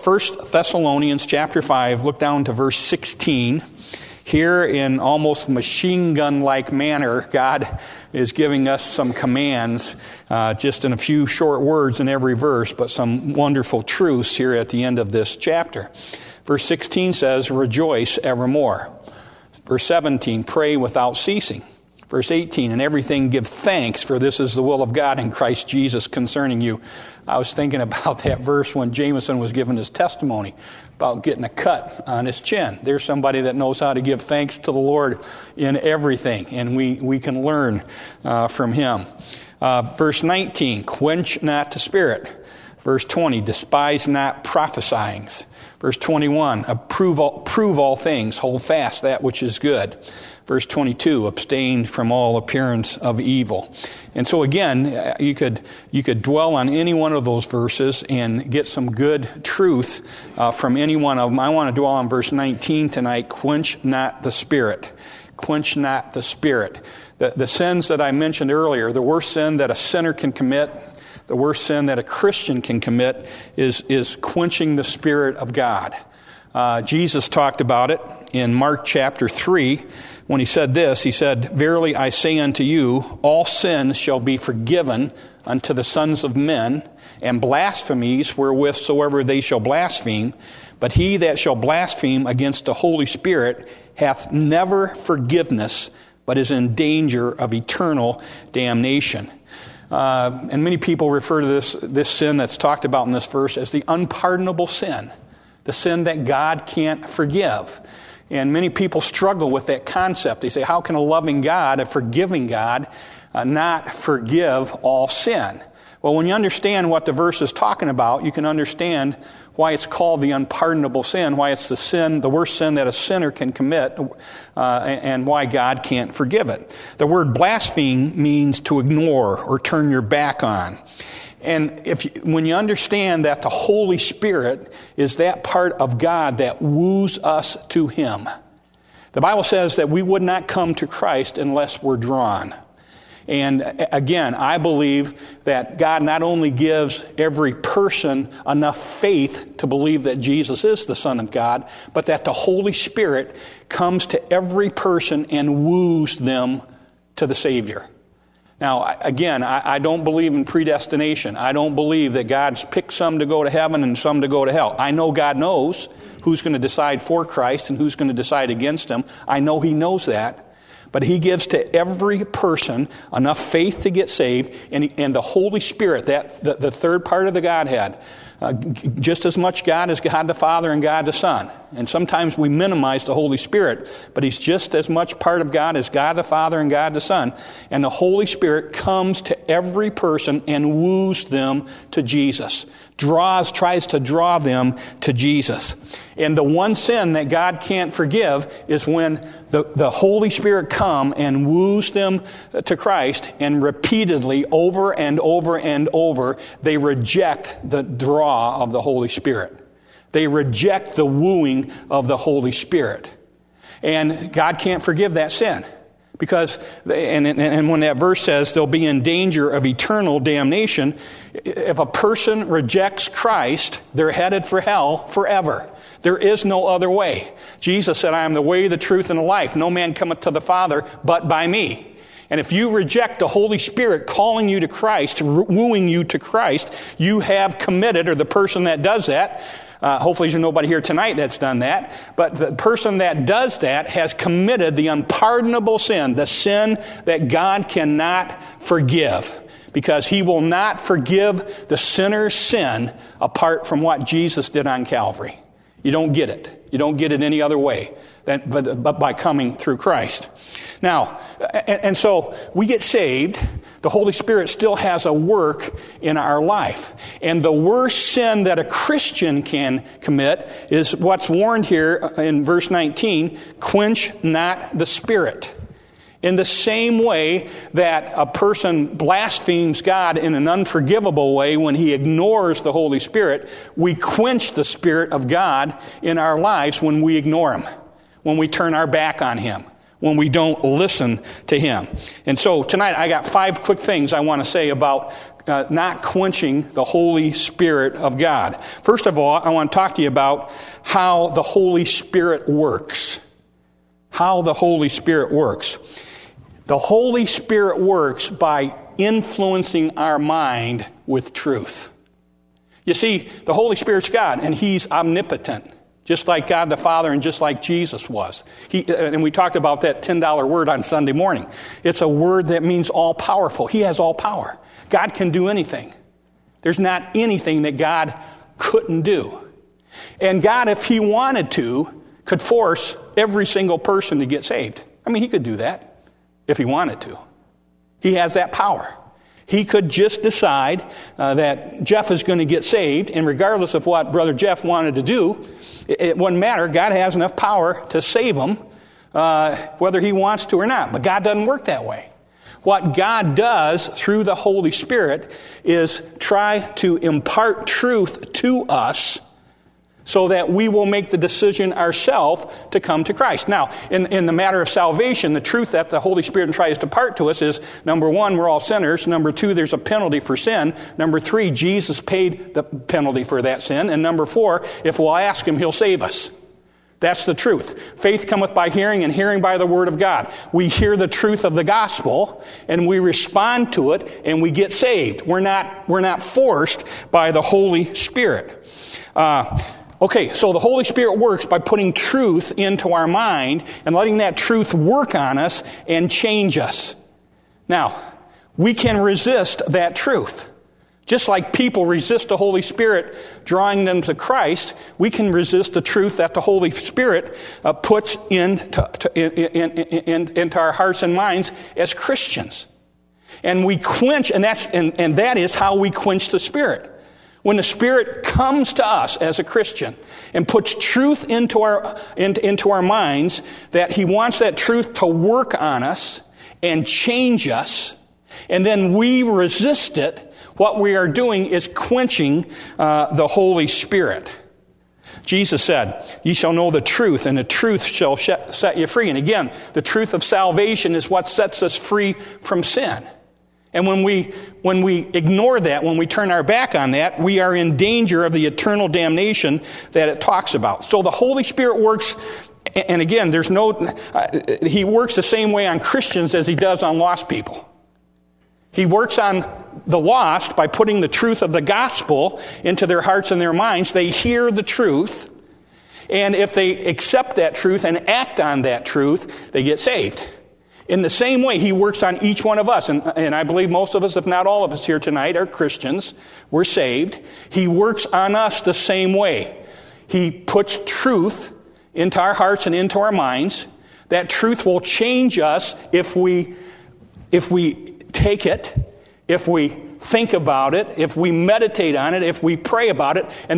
1 Thessalonians chapter 5, look down to verse 16. Here in almost machine gun-like manner, God is giving us some commands, just in a few short words in every verse, but some wonderful truths here at the end of this chapter. Verse 16 says, rejoice evermore. Verse 17, pray without ceasing. Verse 18, in everything give thanks, for this is the will of God in Christ Jesus concerning you. I was thinking about that verse when Jameson was giving his testimony about getting a cut on his chin. There's somebody that knows how to give thanks to the Lord in everything, and we can learn from him. Verse 19, quench not the spirit. Verse 20, despise not prophesying. Verse 21, prove all things, hold fast that which is good. Verse 22, abstain from all appearance of evil. And so again, you could dwell on any one of those verses and get some good truth from any one of them. I want to dwell on verse 19 tonight, quench not the spirit. Quench not the spirit. The sins that I mentioned earlier, the worst sin that a sinner can commit, the worst sin that a Christian can commit is quenching the Spirit of God. Jesus talked about it in Mark chapter 3 when he said this. He said, verily I say unto you, all sins shall be forgiven unto the sons of men, and blasphemies wherewithsoever they shall blaspheme. But he that shall blaspheme against the Holy Spirit hath never forgiveness, but is in danger of eternal damnation. And many people refer to this sin that's talked about in this verse as the unpardonable sin, the sin that God can't forgive. And many people struggle with that concept. They say, how can a loving God, a forgiving God, not forgive all sin? Well, when you understand what the verse is talking about, you can understand why it's called the unpardonable sin, why it's the worst sin that a sinner can commit, and why God can't forgive it. The word blaspheme means to ignore or turn your back on. And when you understand that the Holy Spirit is that part of God that woos us to Him, the Bible says that we would not come to Christ unless we're drawn. And again, I believe that God not only gives every person enough faith to believe that Jesus is the Son of God, but that the Holy Spirit comes to every person and woos them to the Savior. Now, again, I don't believe in predestination. I don't believe that God's picked some to go to heaven and some to go to hell. I know God knows who's going to decide for Christ and who's going to decide against Him. I know He knows that. But He gives to every person enough faith to get saved, and the Holy Spirit, the third part of the Godhead, just as much God as God the Father and God the Son. And sometimes we minimize the Holy Spirit, but He's just as much part of God as God the Father and God the Son. And the Holy Spirit comes to every person and woos them to Jesus. Tries to draw them to Jesus. And the one sin that God can't forgive is when the Holy Spirit come and woos them to Christ, and repeatedly, over and over and over, they reject the draw of the Holy Spirit. They reject the wooing of the Holy Spirit. And God can't forgive that sin. Because, and when that verse says they'll be in danger of eternal damnation, if a person rejects Christ, they're headed for hell forever. There is no other way. Jesus said, I am the way, the truth, and the life. No man cometh to the Father but by me. And if you reject the Holy Spirit calling you to Christ, wooing you to Christ, you have committed, or the person that does that, hopefully there's nobody here tonight that's done that, but the person that does that has committed the unpardonable sin, the sin that God cannot forgive, because He will not forgive the sinner's sin apart from what Jesus did on Calvary. You don't get it. You don't get it any other way but by coming through Christ. Now, and so we get saved. The Holy Spirit still has a work in our life. And the worst sin that a Christian can commit is what's warned here in verse 19, quench not the Spirit. In the same way that a person blasphemes God in an unforgivable way when he ignores the Holy Spirit, we quench the Spirit of God in our lives when we ignore Him, when we turn our back on Him, when we don't listen to Him. And so tonight I got 5 quick things I want to say about not quenching the Holy Spirit of God. First of all, I want to talk to you about how the Holy Spirit works. How the Holy Spirit works. The Holy Spirit works by influencing our mind with truth. You see, the Holy Spirit's God, and He's omnipotent, just like God the Father and just like Jesus was. And we talked about that $10 word on Sunday morning. It's a word that means all-powerful. He has all power. God can do anything. There's not anything that God couldn't do. And God, if He wanted to, could force every single person to get saved. I mean, He could do that if He wanted to. He has that power. He could just decide that Jeff is going to get saved, and regardless of what Brother Jeff wanted to do, it wouldn't matter. God has enough power to save him, whether He wants to or not. But God doesn't work that way. What God does through the Holy Spirit is try to impart truth to us so that we will make the decision ourselves to come to Christ. Now, in the matter of salvation, the truth that the Holy Spirit tries to impart to us is, number one, we're all sinners. Number two, there's a penalty for sin. Number three, Jesus paid the penalty for that sin. And number four, if we'll ask Him, He'll save us. That's the truth. Faith cometh by hearing, and hearing by the word of God. We hear the truth of the gospel, and we respond to it, and we get saved. We're not forced by the Holy Spirit. Okay, so the Holy Spirit works by putting truth into our mind and letting that truth work on us and change us. Now, we can resist that truth. Just like people resist the Holy Spirit drawing them to Christ, we can resist the truth that the Holy Spirit puts into our hearts and minds as Christians. And we quench, and that is how we quench the Spirit. When the Spirit comes to us as a Christian and puts truth into our minds, that He wants that truth to work on us and change us, and then we resist it, what we are doing is quenching the Holy Spirit. Jesus said, "Ye shall know the truth, and the truth shall set you free." And again, the truth of salvation is what sets us free from sin. And when we ignore that, when we turn our back on that, we are in danger of the eternal damnation that it talks about. So the Holy Spirit works, and again, He works the same way on Christians as He does on lost people. He works on the lost by putting the truth of the gospel into their hearts and their minds. They hear the truth, and if they accept that truth and act on that truth, they get saved. In the same way, He works on each one of us. And I believe most of us, if not all of us here tonight, are Christians. We're saved. He works on us the same way. He puts truth into our hearts and into our minds. That truth will change us if we take it, if we think about it, if we meditate on it, if we pray about it, and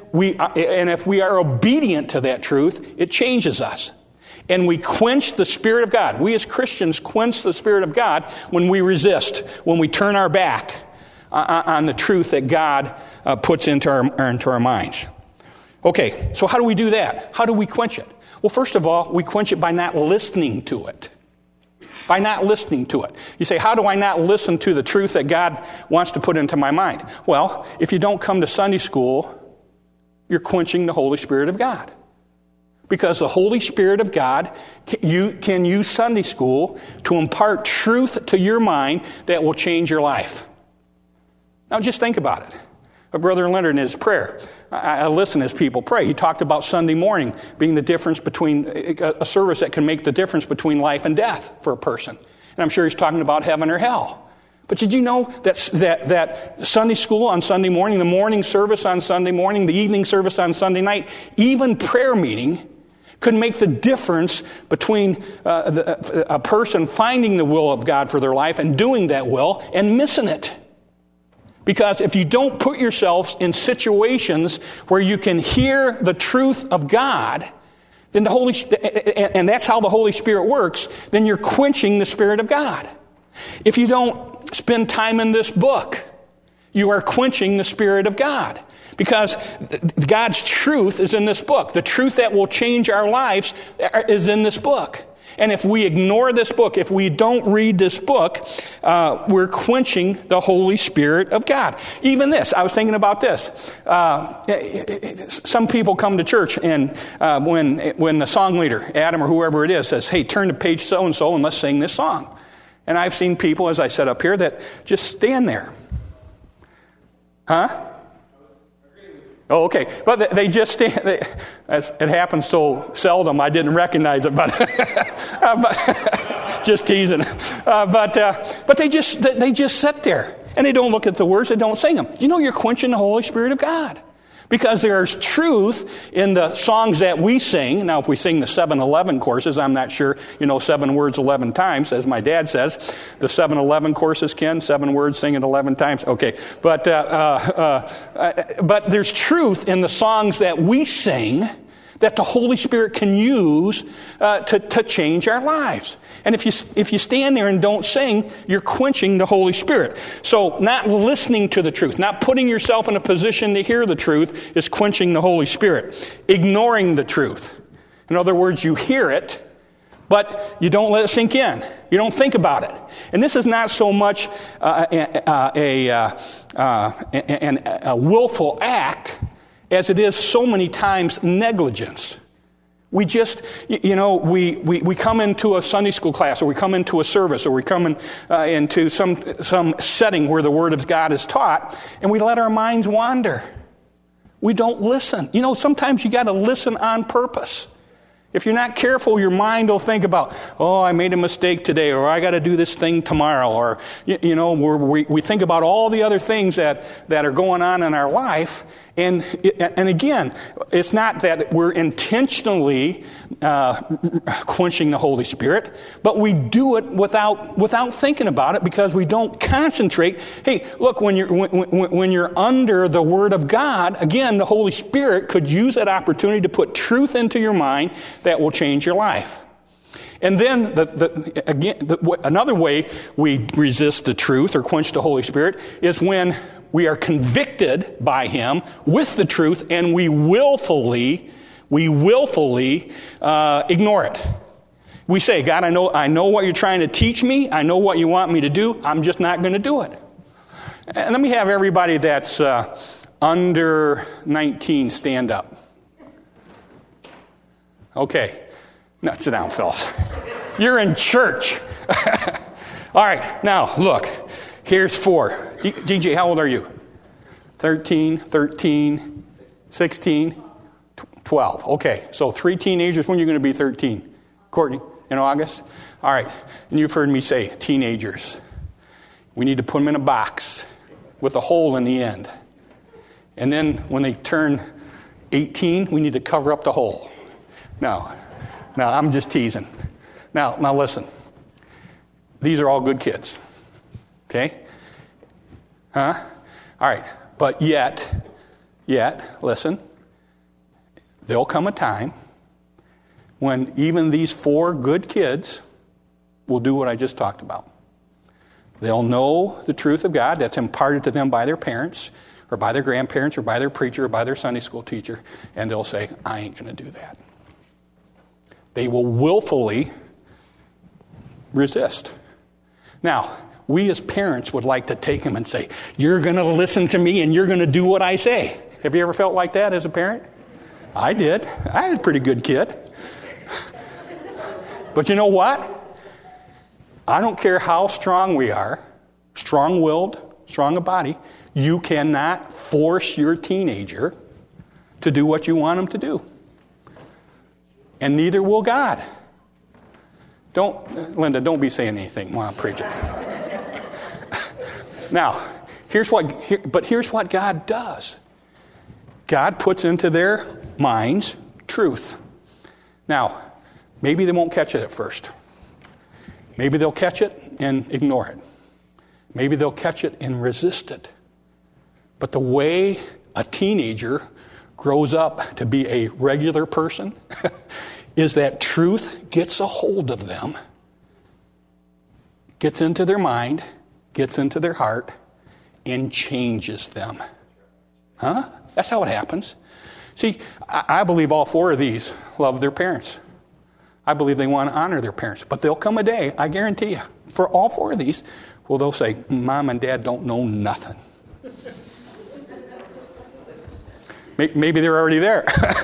if we are obedient to that truth, it changes us. And we quench the Spirit of God. We as Christians quench the Spirit of God when we resist, when we turn our back on the truth that God puts into our minds. Okay, so how do we do that? How do we quench it? Well, first of all, we quench it by not listening to it. By not listening to it. You say, how do I not listen to the truth that God wants to put into my mind? Well, if you don't come to Sunday school, you're quenching the Holy Spirit of God. Because the Holy Spirit of God can use Sunday school to impart truth to your mind that will change your life. Now just think about it. Brother Leonard in his prayer, I listen as people pray. He talked about Sunday morning being the difference between a service that can make the difference between life and death for a person. And I'm sure he's talking about heaven or hell. But did you know that Sunday school on Sunday morning, the morning service on Sunday morning, the evening service on Sunday night, even prayer meeting could make the difference between a person finding the will of God for their life and doing that will and missing it. Because if you don't put yourselves in situations where you can hear the truth of God, then and that's how the Holy Spirit works, then you're quenching the Spirit of God. If you don't spend time in this book, you are quenching the Spirit of God. Because God's truth is in this book. The truth that will change our lives is in this book. And if we ignore this book, if we don't read this book, we're quenching the Holy Spirit of God. Even this, I was thinking about this. Some people come to church, and when the song leader, Adam or whoever it is, says, hey, turn to page so-and-so and let's sing this song. And I've seen people, as I said up here, that just stand there. Huh? Oh, okay. But they just stand. It happens so seldom, I didn't recognize it. But, just teasing. But they just sit there, and they don't look at the words. They don't sing them. You know, you're quenching the Holy Spirit of God, because there's truth in the songs that we sing. Now, if we sing the 7-11 courses, I'm not sure, 7 words 11 times, as my dad says. The 7-11 courses, Ken, 7 words, sing it 11 times. Okay. But there's truth in the songs that we sing that the Holy Spirit can use to change our lives. And if you stand there and don't sing, you're quenching the Holy Spirit. So not listening to the truth, not putting yourself in a position to hear the truth is quenching the Holy Spirit. Ignoring the truth. In other words, you hear it, but you don't let it sink in. You don't think about it. And this is not so much a willful act as it is so many times negligence. We just, we come into a Sunday school class, or we come into a service, or we come into some setting where the Word of God is taught, and we let our minds wander. We don't listen. Sometimes you got to listen on purpose. If you're not careful, your mind will think about, I made a mistake today, or I got to do this thing tomorrow, or, we think about all the other things that are going on in our life. And again, it's not that we're intentionally quenching the Holy Spirit, but we do it without thinking about it, because we don't concentrate. Hey, look, when you're under the Word of God, again, the Holy Spirit could use that opportunity to put truth into your mind that will change your life. And then, another way we resist the truth or quench the Holy Spirit is when we are convicted by Him with the truth, and we willfully ignore it. We say, God, I know what you're trying to teach me. I know what you want me to do. I'm just not going to do it. And let me have everybody that's under 19 stand up. Okay. Now, sit down, fellas. You're in church. All right. Now, look. Here's 4. DJ, how old are you? 13, 16, 12. Okay, so 3 teenagers. When are you going to be 13? Courtney, in August? All right, and you've heard me say teenagers. We need to put them in a box with a hole in the end. And then when they turn 18, we need to cover up the hole. No, I'm just teasing. Now listen. These are all good kids. Okay? Huh? All right. But yet, listen, there'll come a time when even these 4 good kids will do what I just talked about. They'll know the truth of God that's imparted to them by their parents, or by their grandparents, or by their preacher, or by their Sunday school teacher, and they'll say, I ain't going to do that. They will willfully resist. Now, we as parents would like to take them and say, you're going to listen to me and you're going to do what I say. Have you ever felt like that as a parent? I did. I had a pretty good kid. But you know what? I don't care how strong we are, strong-willed, strong of body, you cannot force your teenager to do what you want them to do. And neither will God. Linda, don't be saying anything while I'm preaching. Now, here's what God does. God puts into their minds truth. Now, maybe they won't catch it at first. Maybe they'll catch it and ignore it. Maybe they'll catch it and resist it. But the way a teenager grows up to be a regular person is that truth gets a hold of them, gets into their mind, gets into their heart, and changes them. Huh? That's how it happens. See, I believe all 4 of these love their parents. I believe they want to honor their parents. But there'll come a day, I guarantee you, for all four of these, where they'll say, Mom and Dad don't know nothing. Maybe they're already there.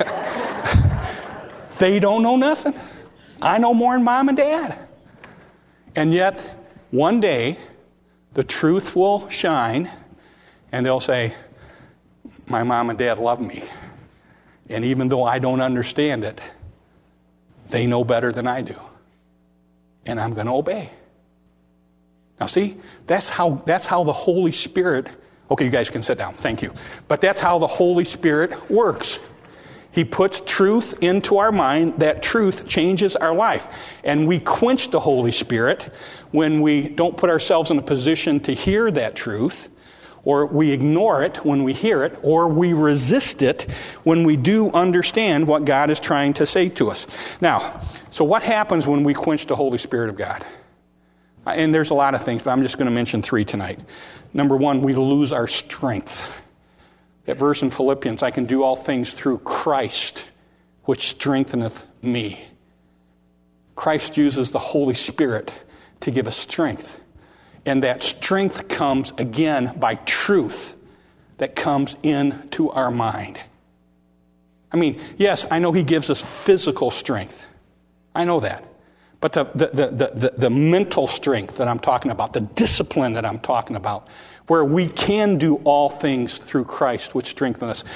They don't know nothing. I know more than Mom and Dad. And yet, one day, the truth will shine, and they'll say, my mom and dad love me. And even though I don't understand it, they know better than I do. And I'm going to obey. Now see, that's how the Holy Spirit, okay, you guys can sit down, thank you. But that's how the Holy Spirit works. He puts truth into our mind. That truth changes our life. And we quench the Holy Spirit when we don't put ourselves in a position to hear that truth, or we ignore it when we hear it, or we resist it when we do understand what God is trying to say to us. Now, so what happens when we quench the Holy Spirit of God? And there's a lot of things, but I'm just going to mention 3 tonight. Number 1, we lose our strength. That verse in Philippians, I can do all things through Christ, which strengtheneth me. Christ uses the Holy Spirit to give us strength. And that strength comes, again, by truth that comes into our mind. I mean, yes, I know He gives us physical strength. I know that. But the mental strength that I'm talking about, the discipline that I'm talking about, where we can do all things through Christ, which strengthen us.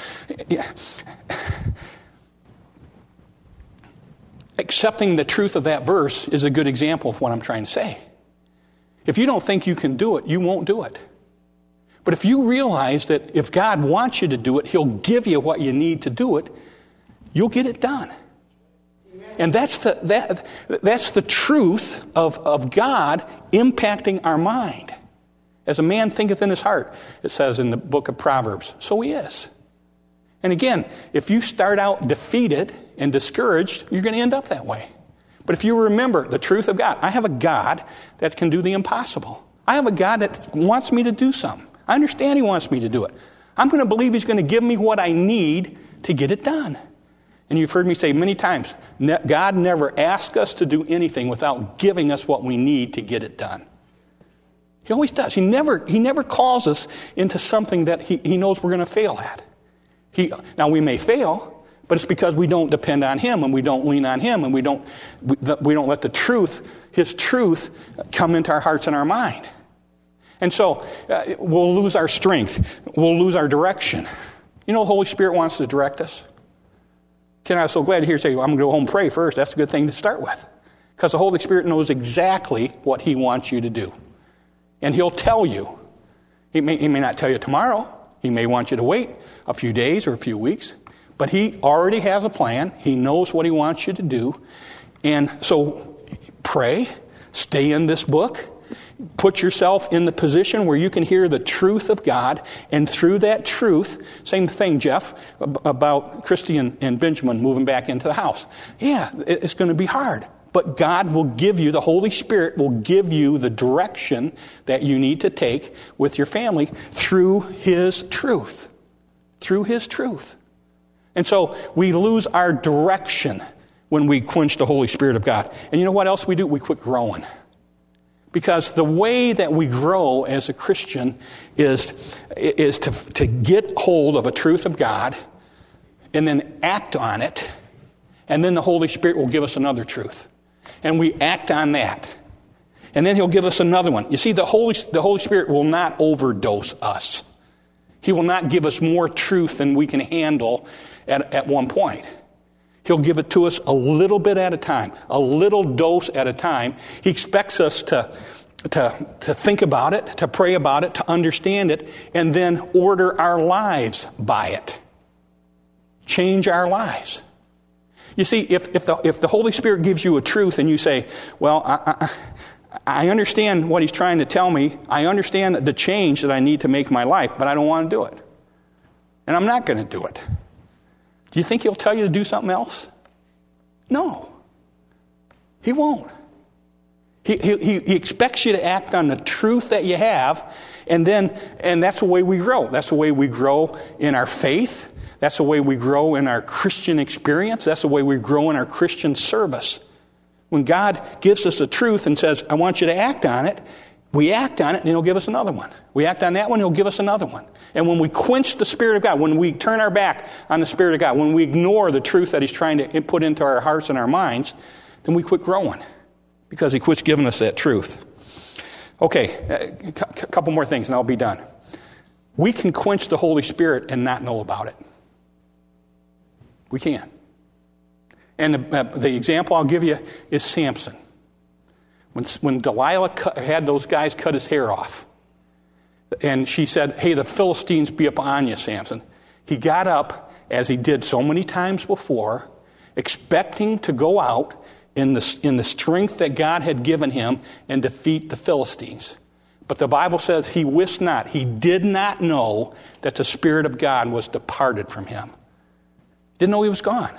Accepting the truth of that verse is a good example of what I'm trying to say. If you don't think you can do it, you won't do it. But if you realize that if God wants you to do it, He'll give you what you need to do it, you'll get it done. And that's the truth of God impacting our mind. As a man thinketh in his heart, it says in the book of Proverbs, so he is. And again, if you start out defeated and discouraged, you're going to end up that way. But if you remember the truth of God, I have a God that can do the impossible. I have a God that wants me to do something. I understand He wants me to do it. I'm going to believe He's going to give me what I need to get it done. And you've heard me say many times, God never asks us to do anything without giving us what we need to get it done. He always does. He never calls us into something that He knows we're going to fail at. Now we may fail, but it's because we don't depend on Him, and we don't lean on Him, and we don't let the truth, His truth, come into our hearts and our mind. And so we'll lose our strength. We'll lose our direction. You know, the Holy Spirit wants to direct us. I'm so glad to hear you say, I'm going to go home and pray first. That's a good thing to start with. Because the Holy Spirit knows exactly what He wants you to do. And He'll tell you. He may not tell you tomorrow. He may want you to wait a few days or a few weeks. But He already has a plan. He knows what He wants you to do. And so pray. Stay in this book. Put yourself in the position where you can hear the truth of God. And through that truth, same thing, Jeff, about Christy and Benjamin moving back into the house. Yeah, it's going to be hard. But God will give you, the Holy Spirit will give you the direction that you need to take with your family through His truth. Through His truth. And so we lose our direction when we quench the Holy Spirit of God. And you know what else we do? We quit growing. Because the way that we grow as a Christian is to get hold of a truth of God and then act on it, and then the Holy Spirit will give us another truth. And we act on that. And then He'll give us another one. You see, the Holy Spirit will not overdose us. He will not give us more truth than we can handle at one point. He'll give it to us a little bit at a time, a little dose at a time. He expects us to think about it, to pray about it, to understand it, and then order our lives by it. Change our lives. You see, if the Holy Spirit gives you a truth and you say, well, I understand what He's trying to tell me. I understand the change that I need to make in my life, but I don't want to do it. And I'm not going to do it. Do you think He'll tell you to do something else? No. He won't. He expects you to act on the truth that you have, and that's the way we grow. That's the way we grow in our faith. That's the way we grow in our Christian experience. That's the way we grow in our Christian service. When God gives us a truth and says, I want you to act on it, we act on it and he'll give us another one. We act on that one, he'll give us another one. And when we quench the Spirit of God, when we turn our back on the Spirit of God, when we ignore the truth that he's trying to put into our hearts and our minds, then we quit growing because he quits giving us that truth. Okay, a couple more things and I'll be done. We can quench the Holy Spirit and not know about it. We can. And the example I'll give you is Samson. When Delilah had those guys cut his hair off, and she said, hey, the Philistines be upon you, Samson. He got up, as he did so many times before, expecting to go out in the strength that God had given him and defeat the Philistines. But the Bible says he wist not, he did not know that the Spirit of God was departed from him. Didn't know he was gone.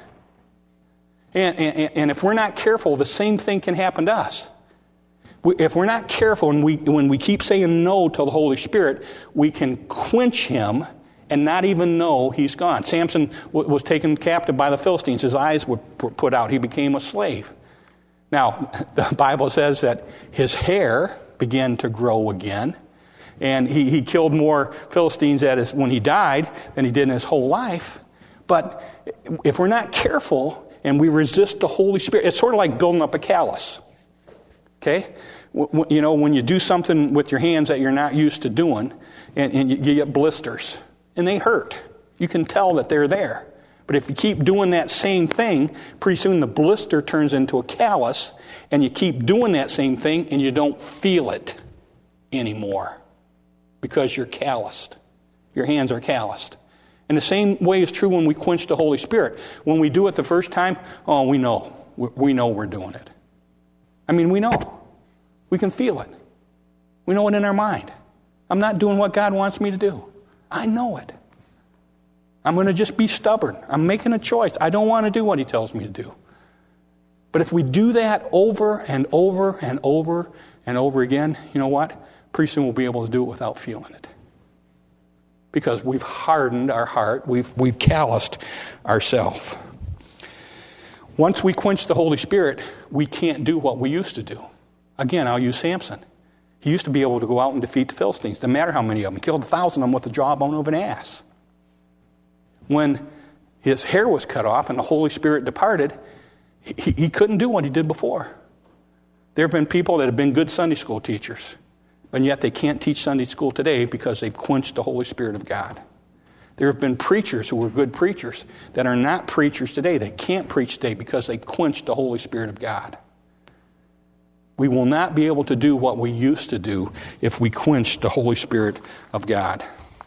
And if we're not careful, the same thing can happen to us. If we're not careful and when we keep saying no to the Holy Spirit, we can quench him and not even know he's gone. Samson was taken captive by the Philistines. His eyes were put out. He became a slave. Now, the Bible says that his hair began to grow again. And he killed more Philistines when he died than he did in his whole life. But if we're not careful and we resist the Holy Spirit, it's sort of like building up a callus. Okay? When you do something with your hands that you're not used to doing, and you get blisters, and they hurt. You can tell that they're there. But if you keep doing that same thing, pretty soon the blister turns into a callus, and you keep doing that same thing, and you don't feel it anymore because you're calloused. Your hands are calloused. And the same way is true when we quench the Holy Spirit. When we do it the first time, we know. We know we're doing it. I mean, we know. We can feel it. We know it in our mind. I'm not doing what God wants me to do. I know it. I'm going to just be stubborn. I'm making a choice. I don't want to do what he tells me to do. But if we do that over and over and over and over again, you know what? Pretty soon we'll be able to do it without feeling it. Because we've hardened our heart. We've calloused ourselves. Once we quench the Holy Spirit, we can't do what we used to do. Again, I'll use Samson. He used to be able to go out and defeat the Philistines. Doesn't matter how many of them. He killed 1,000 of them with the jawbone of an ass. When his hair was cut off and the Holy Spirit departed, he couldn't do what he did before. There have been people that have been good Sunday school teachers, and yet they can't teach Sunday school today because they've quenched the Holy Spirit of God. There have been preachers who were good preachers that are not preachers today. They can't preach today because they quenched the Holy Spirit of God. We will not be able to do what we used to do if we quench the Holy Spirit of God.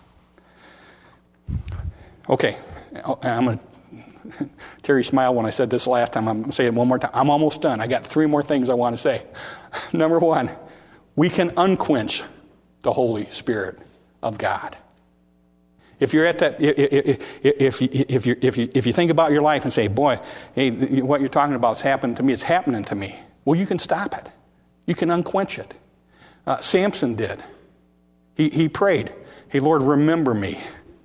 Okay, I'm going to... Terry smiled when I said this last time. I'm going to say it one more time. I'm almost done. I got 3 more things I want to say. Number 1, we can unquench the Holy Spirit of God. If you're at that, if you think about your life and say, boy, hey, what you're talking about is happening to me. It's happening to me. Well, you can stop it. You can unquench it. Samson did. He prayed, hey, Lord, remember me.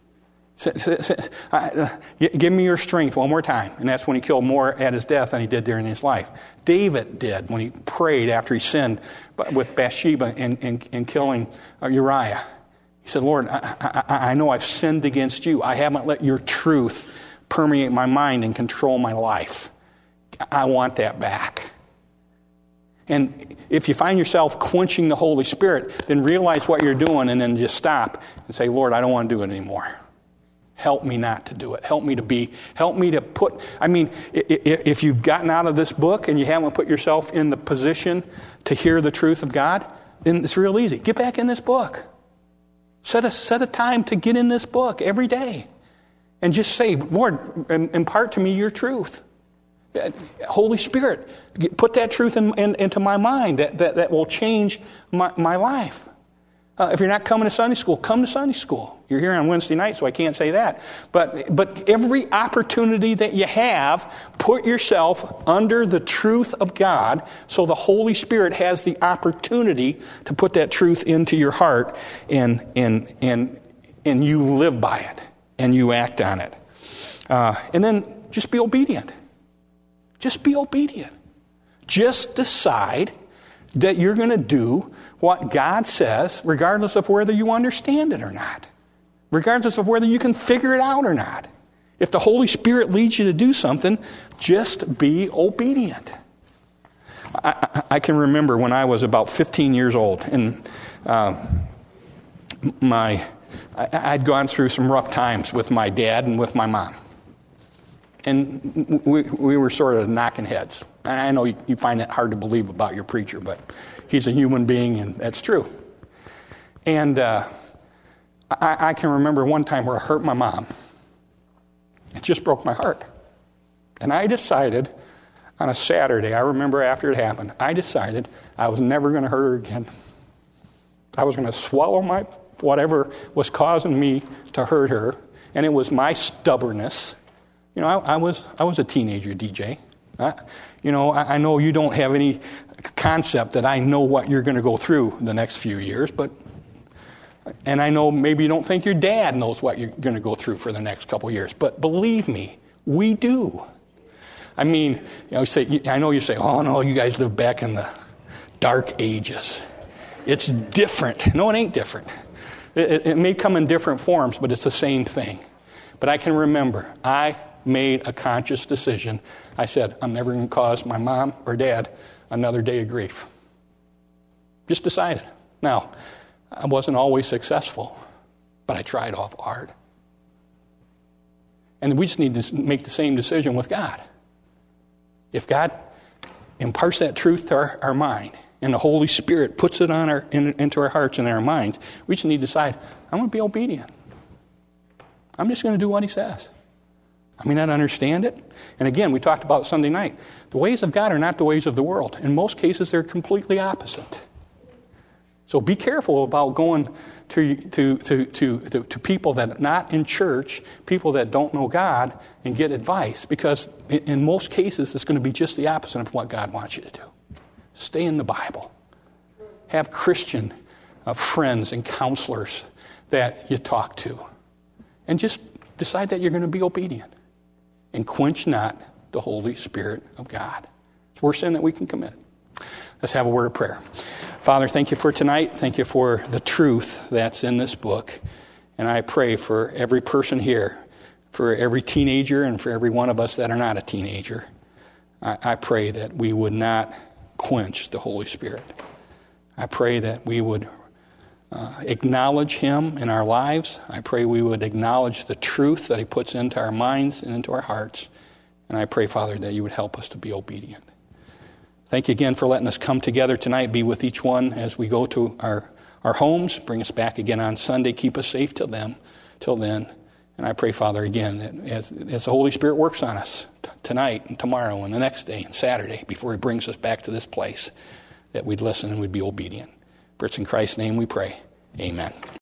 Give me your strength one more time. And that's when he killed more at his death than he did during his life. David did when he prayed after he sinned with Bathsheba and killing Uriah. He said, Lord, I know I've sinned against you. I haven't let your truth permeate my mind and control my life. I want that back. And if you find yourself quenching the Holy Spirit, then realize what you're doing and then just stop and say, Lord, I don't want to do it anymore. Help me not to do it. Help me to put, if you've gotten out of this book and you haven't put yourself in the position to hear the truth of God, then it's real easy. Get back in this book. Set a time to get in this book every day. And just say, Lord, impart to me your truth. Holy Spirit, put that truth into my mind that will change my life. If you're not coming to Sunday school, come to Sunday school. You're here on Wednesday night, so I can't say that. But every opportunity that you have, put yourself under the truth of God so the Holy Spirit has the opportunity to put that truth into your heart and you live by it and you act on it. And then just be obedient. Just be obedient. Just decide that you're going to do what God says, regardless of whether you understand it or not. Regardless of whether you can figure it out or not. If the Holy Spirit leads you to do something, just be obedient. I can remember when I was about 15 years old, and I'd gone through some rough times with my dad and with my mom. And we were sort of knocking heads. I know you find that hard to believe about your preacher, but he's a human being, and that's true. And I can remember one time where I hurt my mom. It just broke my heart. And I decided on a Saturday, I remember after it happened, I decided I was never going to hurt her again. I was going to swallow whatever was causing me to hurt her, and it was my stubbornness. You know, I was a teenager, DJ. I know you don't have any concept that I know what you're going to go through the next few years, and I know maybe you don't think your dad knows what you're going to go through for the next couple years, but believe me, we do. I mean, I know you say, oh no, you guys live back in the dark ages. It's different. No, it ain't different. It may come in different forms, but it's the same thing. But I can remember, I made a conscious decision. I said, I'm never going to cause my mom or dad another day of grief. Just decided. Now, I wasn't always successful, but I tried awful hard. And we just need to make the same decision with God. If God imparts that truth to our mind, and the Holy Spirit puts it into our hearts and our minds, we just need to decide, I'm going to be obedient. I'm just going to do what he says. I may not understand it. And again, we talked about Sunday night. The ways of God are not the ways of the world. In most cases, they're completely opposite. So be careful about going to people that are not in church, people that don't know God, and get advice. Because in most cases, it's going to be just the opposite of what God wants you to do. Stay in the Bible. Have Christian friends and counselors that you talk to. And just decide that you're going to be obedient. And quench not the Holy Spirit of God. It's the worst sin that we can commit. Let's have a word of prayer. Father, thank you for tonight. Thank you for the truth that's in this book. And I pray for every person here, for every teenager, and for every one of us that are not a teenager. I pray that we would not quench the Holy Spirit. I pray that we would acknowledge him in our lives. I pray we would acknowledge the truth that he puts into our minds and into our hearts. And I pray, Father, that you would help us to be obedient. Thank you again for letting us come together tonight, be with each one as we go to our homes, bring us back again on Sunday, keep us safe till then. And I pray, Father, again, that as the Holy Spirit works on us tonight and tomorrow and the next day and Saturday, before he brings us back to this place, that we'd listen and we'd be obedient. For it's in Christ's name we pray. Amen.